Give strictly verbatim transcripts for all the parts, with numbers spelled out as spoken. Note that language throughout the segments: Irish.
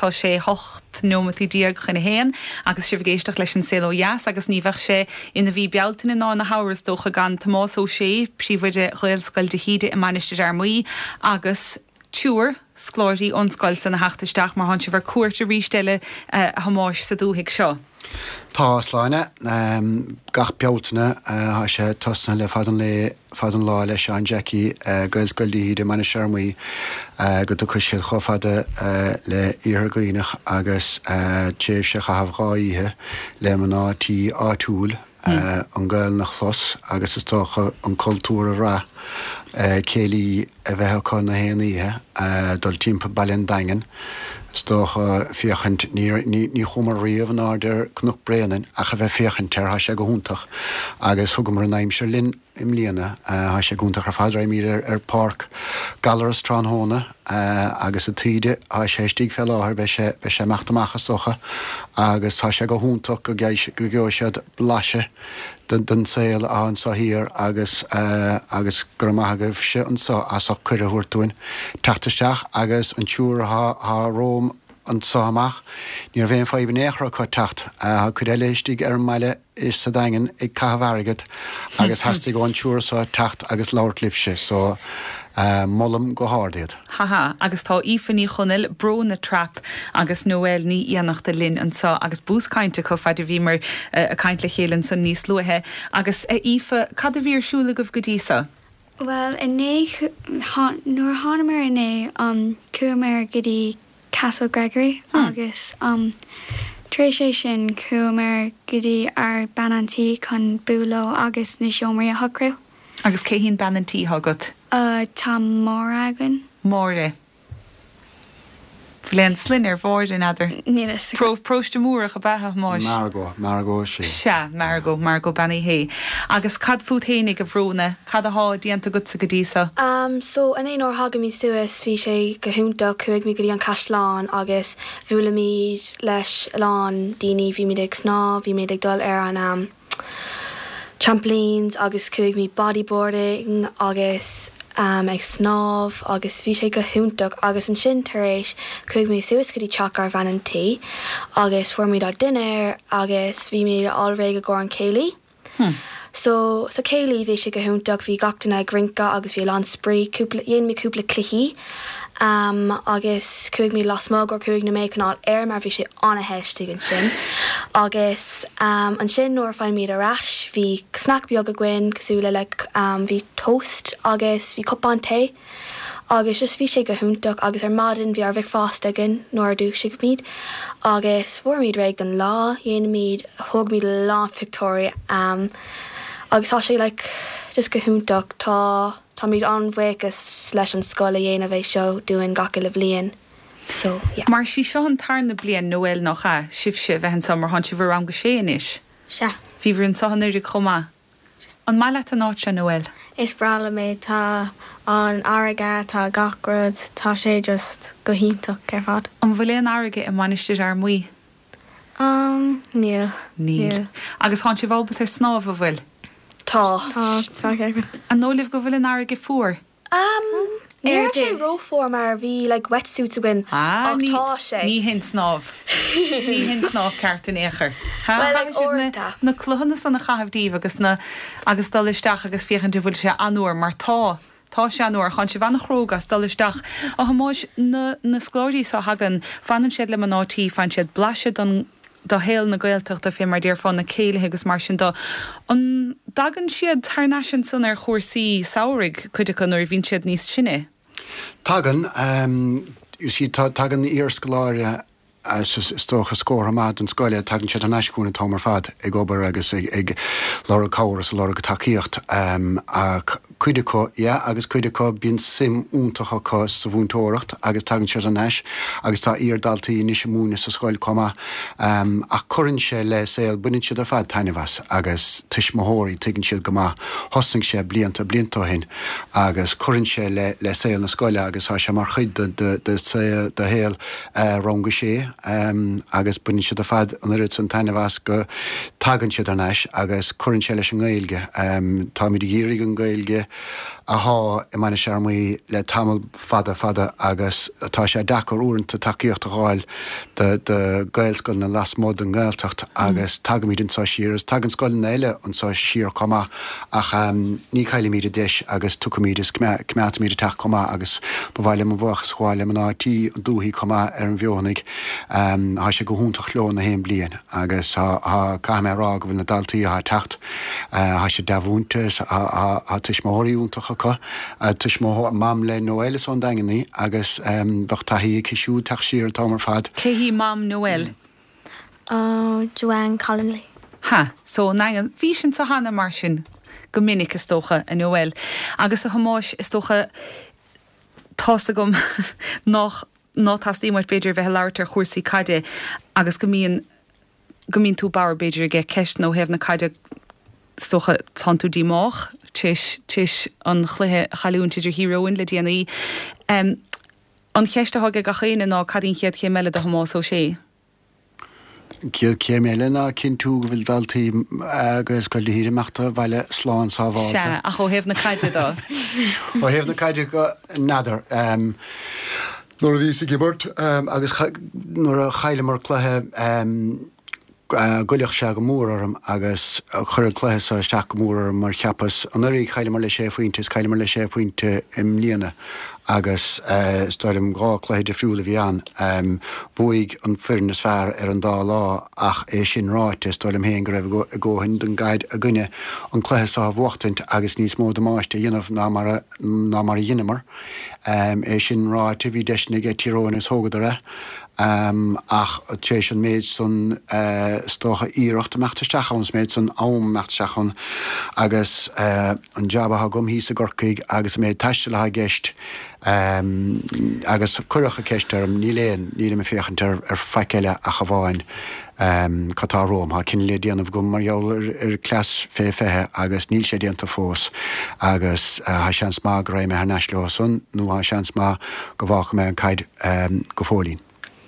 tá sé hocht nómatí diaag chuna héan agus si bhgéisteach leis an céó jaas agus ní bheith sé ina bhí bealtain in ná na háras dócha gan Tomás ó sé si bhuiide réilscoil de híide i manisteir armuí agus túr sglóirí onscoil san na heachtasteach mar han si bhar cuairte rístelle uh, hamáis sa dúhiigh seo. Tá sláine um, gach bealtaine uh, ha sé tosna le fadan le fadan lá leis an Jackie uh, goilscoil de híide manisteir armuí uh, go do cuisiad chofada uh, le iar gaoinech agus uh, téh se chahabhráíthe le manátí átúil Uh, an gael na chlos agus is tócha an cultúra rá uh, céilí a bheithe cá na héanaíthe uh, dul timp bailin daingen tócha fiochant ní, ní, ní chumar riamh an áidir cnúch breanan a cha bheith fiochant tar ha sé go húntaach agus thugam ar naimseir linn im líana uh, ha sé gúntaach ar fadra mí ar, ar park galar as tránhóna uh, agus a tíide ha sé stíg fel áthir be sé, be sé meachtamachchas socha agus ha sé go húntaach go geo siad blase den, den saoil an sa hir agus uh, agus gurmathagah se an sa as a cur a thuirtúin tatasteach agus an túr ha, ha Róm an sáach níor bhéon fáib néchra chu tacht a chud eileistigh ar meile is sa daingen ag cahabharigad agus hastig go an túr sa tacht agus láirlifse so Uh, mollam go hádiad. Haha, agus tá ífaní chunil bro na trap agus Noel ní ianachta linn an sa agus bús cainte co faidir bhí mar uh, a caint le chélann san níos luathe agus uh, ífa cad a bhír siúla goh go dísa? Well, in né nuair hána mar in né an cuamar gotí Castle Gregory hmm. agus um, tréis sé sin cuamar gotí ar banantí chun búló agus na seomraí a thocrú. Agus cé hín banantí thugad? Uh, tá mór agan. Móre. Fléan slin ar bhór in adidir. Nílas. Pro próiste múrach a bheithe máis. Margo, Margo sé. Se, Margo, Margo banna hé. Agus cad fút hénig a bhróna, cad a há díanta go sa go dísa? Um, so in éon or haga mí suas bhí sé go húnta chuig mí go dtí an Caisleán agus bhúla míad leis lán daoine bhí míad ag sná, bhí míad ag dul ar an um, trampolines agus chuig mí bodyboarding agus um, ag snáb agus bhí sé go húntaach agus an sin tar éis chuig mí suas go dtí teach ar bhain an tí agus fuair míad ar duine agus bhí míad alréig go an céilí. Hmm. So sa céilí bhí sé go húntaach bhí gachtainna grinca agus bhí an sprí dhéon mí cúpla cluichí um, agus chuig mí lasmog or chuig na méid canál air mar bhí sé anna heistigh an sin agus um, an sin nuair fáin míad arás bhí snack beag a gcuin cosúla le um, bhí toast agus bhí cupán té agus just bhí sé go húntaach agus ar maidin bhí ar bheith fástagan nuair dú sé go míad agus fuair míad réig don lá dhéana míad thug míad lá Victoria um, agus tá sé like, just go húntaach tá tá míad anmhhéchas leis an scoil a dhéana bheith seo dúin gaca le bblion. So, yeah. Mar si seo an tarna blian Noel nach a sibh se bheith an samar han si bhar am go séan is. Se. Bhí bhar an sahanir chomá. An mai leat an áit se Noel? Is brala mé tá an airige tá gachrad tá sé just go híntaach ar fad. An bhfuil an airige i manisteir ar muí? Um, níl. Níl. Agus han si bhálbat ar snáb a bhfuil? Tá. Tá, tá ceapan. An nólibh go bhfuil an airige fuór? Um, Níor sé rófór mar bhí like wetsuits a gin ah, ní, tá sé. Ní hin snáb. Ní hin snáb ceart in éair. Well, like orta. Na cluhanna san na chahabhdíh agus na agus dal isteach agus fiochan de bhfuil sé anúir mar tá. Tá sé anúir chan si bhena chrógas dal isteach. A hamáis na, na sglóirí sa hagan fanan siad le manátí fan siad blaise an do héal na gailteachta fé mar déir fáin na céile agus mar sin do. An dagan siad tar nasin san ar chóirsaí saorig chuideach nuair bhín siad níos sinne? Tagan, um, you see, tagan i'r sgolaria stocha scór hamad an scoile tagan siad an eiscúna támar fad ag obair agus ag, ag Laura Cowras a Laura Takeíocht um, a cuide có, yeah, agus cuide có bíon sim úntacha có sa bhúntóireacht agus tagan siad an eis agus tá i'r daltaí níos múna sa scoil comma um, a churann sé le saoil buinn siad ar fad tainehas agus tuismóthóirí tuigann siad go má hosting sé blianta blianta hin agus churann sé le, le saoil na scoile agus há sé mar chuid de, de, de, de, de héal uh, rong go sé Um, agus buinn siad a fad an irid san tainehas go tagan siad ar neis agus chuann sé leis an ghailge. Um, tá mí géirí an ghailge a há i mana searmí le tamil fada fada agus tá sé dachar úranta takeíocht a gháil de, de gailscoil na las mód an gailtacht agus tagad míid an sá siar, tagan scoil na eile an sá siar comá ach um, ní chaile míad a deis agus tuca míad is cmeat míad a teach comá agus bhhaile an bhachas cháile an átí an dúhí comá ar an bheonig um, há sé go húntaach león na héim blian agus há caiim rá go bhfuil na daltaí a techt há sé dahúntas a tuis móirí úntaach acu tuis mó mam le Noel is an daganní agus bach taí cisú teach siar támar fad. Céhí mam Noel? Oh, Joanne Collinley. Ha, so nagan, bhí sin sa hána mar sin go minic is tócha a Noel. Agus a chamáis is tócha tásta gom nach ná tasí mar beidir bheith leirtar chuirsaí caide agus go míon go mín tú bar beidir ge ceist nó hefh na caide stocha tan tú dímách tis tis an chluthe chaún tiidir híróin le déanaí. Um, an cheiste haga gachéine ná cadín chiad ché meile a hamás ó sé. Ciel cé meile ná cin tú go bhfuil daltaí agus go híireachta bhaile sláán sábháilta. Se a cho hefh na caide dá. Ó hefh na caide go nadar. Um, Nuair a bhí sa gibert um, agus nuair a chaile mar cluthe um, Uh, goileach se go mór orm agus chur chléthe sa isteach go mór mar cheappas an irí chaile mar le sé faointe is chaile mar le sé faointe im líana agus uh, stoilm gá chléthe de friúla bhí an um, bhuaig an firn is fearr ar an dá lá ach é sin ráite stoilm héin go raibh a ggóhain den gaiid a gcuine an chléthe sa bhachtaint agus níos mó máiste dhéanamh ná mar a dhéanamar um, é sin ráite bhí deisna ag tíróin is thógad a Um, ach tééis an méid son uh, stocha íirecht meachtasteach ans méid son am meachtasteach agus uh, an jabba ha gom hí a gorcaig agus méid taiiste le ha geist um, agus cuirecha ceistem ní léon níle me féchant ar, ar feiceile a chaháin um, catá Róm ha cin le déanamh gom mar jaall ar, ar clas fé fethe agus níl sé déanta fós agus uh, ha seans má go raim me haar neisle son nó ha seans má go bhacha me an caid um, go fólín.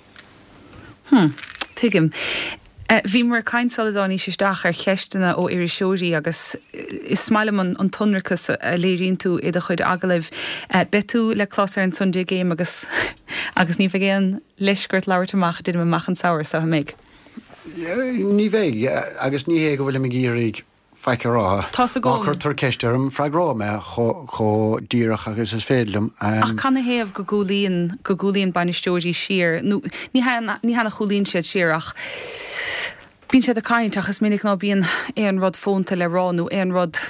Hmm, tuigim. Bhí mar caint solidáí sisteach ar cheistena ó irisisiúí agus is smaile an an tunrachas a léiríonn tú iad a chuid agalibh betú le chlásar an Sunday game agus agus ní bhgéan leisgurt leirtamach duine machchan saoir sa méid. Ní bhéh agus ní hé go bhfuil me géirí feice rá. Tá a gom. Chur tar ceistem freigrá me cho díirech agus is fédlum. Ach canna héamh go gúlíonn go gúlíonn bainisteoirí siar. Ní hena cholíonn siad siarach. Bín siad a caiint achas minic ná bíon éon rud fónta le ránú éon rud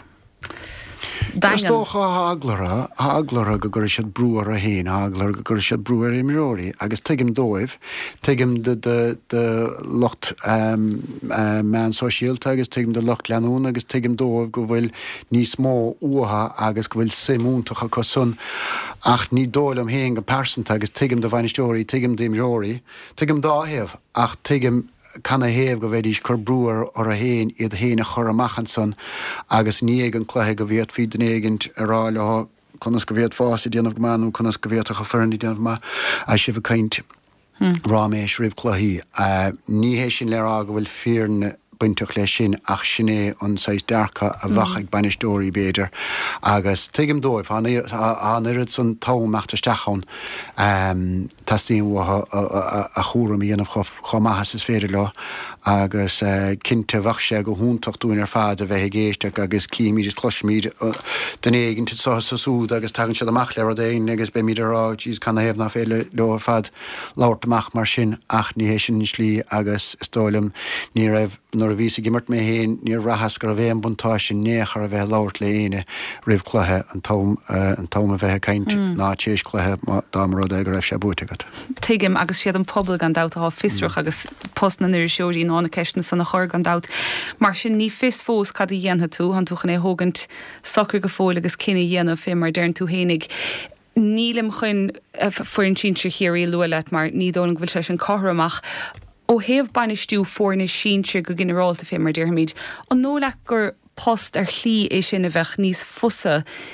daingan. Tócha haglara, haglara go gur siad brúar a héin, haglar go gur siad brúar i miróí, agus tuigim dóibh, tuigim de, de, de locht um, uh, man sosiálta, agus tuigim de locht leanún, agus tuigim dóibh go bhfuil níos mó uatha agus go bhfuil simúntacha cosun, ach ní dóil am héin go persanta agus tuigim de bhainisteoirí, tuigim de imróí, tuigim dáhéamh, ach tuigim canna héamh go bhéidir chur brúar ar a héin iad héna chur amachchan son agus ní an chluthe go bhíad fí den éigent ará le chunas go bhíad fása déanamh go manú chunas go bhíad a chuferní déanamh má a si bh caint ráméis rih chluí. Ní hé sin le á go bhfuil fearne buintach lei sin ach sinné an seis dearcha a bhachaig bainisteoirí béidir agus tuigim dóibh an irid san támachtasteachán um, tasíon watha a chúram íanamh chomaithas is féidir le agus uh, cinnte bhach sé go húntaach dúin ar fád a bheith géisteach agus cíimiid is chluismíid uh, den éigen sa súd agus tagann siad amach le déin agus be míidir rá tíos canna héamh ná féile le fad láirt amach mar sin ach ní hé sin slí agus stáilm ní raibh nuair a bhí a gimmart mé héin ní rahas gur a bhéon buntá sin néchar a bheith láirt le éine rih chluthe an tám uh, an tám a bheith caint mm. ná tééis chluthe dámara ag raibh sé bútegat. Tuigim agus siad an pobl gan dat a fistrach mm. agus post na irisisiúí ná na ceisna san na chur gan dat. Mar sin ní fis fós cad i dhéanthe tú an túchan é hógant socr go fóil agus cinenne dhéanamh fé mar dearn tú hénig. Nílim chun fuin sin se chéirí lulet mar ní dólang bhfuil se an choramach. Ó héamh bainisteú fórna sínse go generálta fé mar dearmid. An nóla gur post ar chlí é sin a bheith níos fusa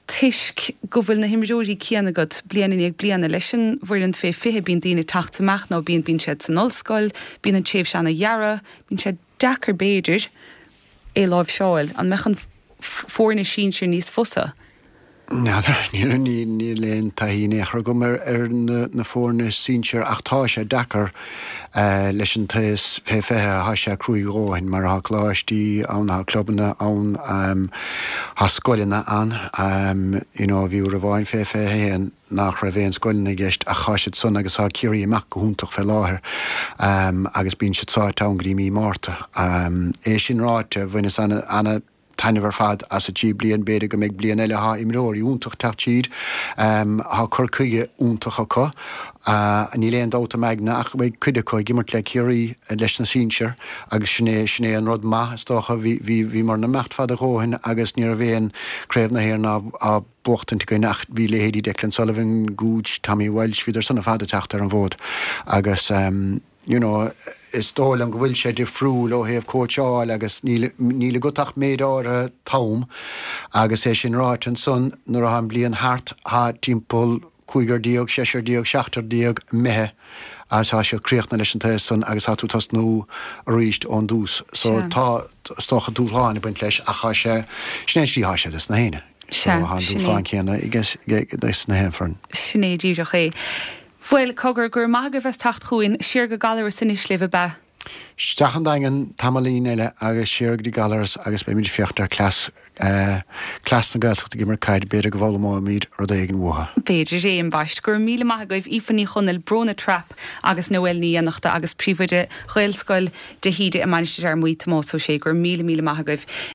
Tiisc go bhfuil na himróí céanna go blianaine ag blianana leis an bhfuil an fé fithe bíon daine taachtamach nó bíon bín siad san ollscoil, bíon an téobh seanna dhearra, bín siad dechar béidir é láimh seáil an mechan fórna sin sin níos fusa. Neidir ní ní ní léon taíine chu go mar ar na fórna síseir achtá sé dechar leis an tas fé fethe ha sé cruúigáin mar ha chláistí an ha clubbanna an ha scoilena an bhíú a bháin fé fé héan nach ra bhéon scoilna gceist a chaisiid son agus há ciirí amach go húntaach fé láthair agus bíonn siad sáit an gríí márta. É sin ráite bhaine anna Tainehar fad as a tí blian béide go méid blian eile ha imróí úntaach tatíd ha churcuige úntaach acu ní léon dáta meid nach bhéid cuide chuid gimmart le ciirí leis na síseir agus sinné sinné an rud maith istócha bhí mar na mecht fad a róhin agus ní a bhéon créibh na héir ná a bochtan go nacht bhí léhéadí Declan Sullivan gúid Tommy Welsh viidir sanna fada teachtar an bhód agus you know, is dóil an go bhfuil sé de friúil ó héobh cóteáil agus níle gotach méid ára tám agus é sin ráit an son nuair a an blion hart há timppul chuigar díog, séir díog, seachtar díog methe as há se críochna leis an ta son agus há tú tas nó a ríist ón dús. So tá stocha dúláin buint leis a cha sé snéistí há sé na héine. há dúláin chéanna i gus na héanfarn. Snéadíireach é. Fuil cogur gur maga bheits tacht chuin siar go galar san islifa be. Stachan dagan tamalín eile agus siar go galars agus be míid fiochttar clas clas na gailteachta gimar caiid beidir go bhla má míad ar éigen mtha. Beidir é an baist gur míle maith goibh ifaní chunil brona trap agus nóhfuil níanachta agus príomhide chuilscoil de híide a manistear muoit má so sé gur míle míle maith goibh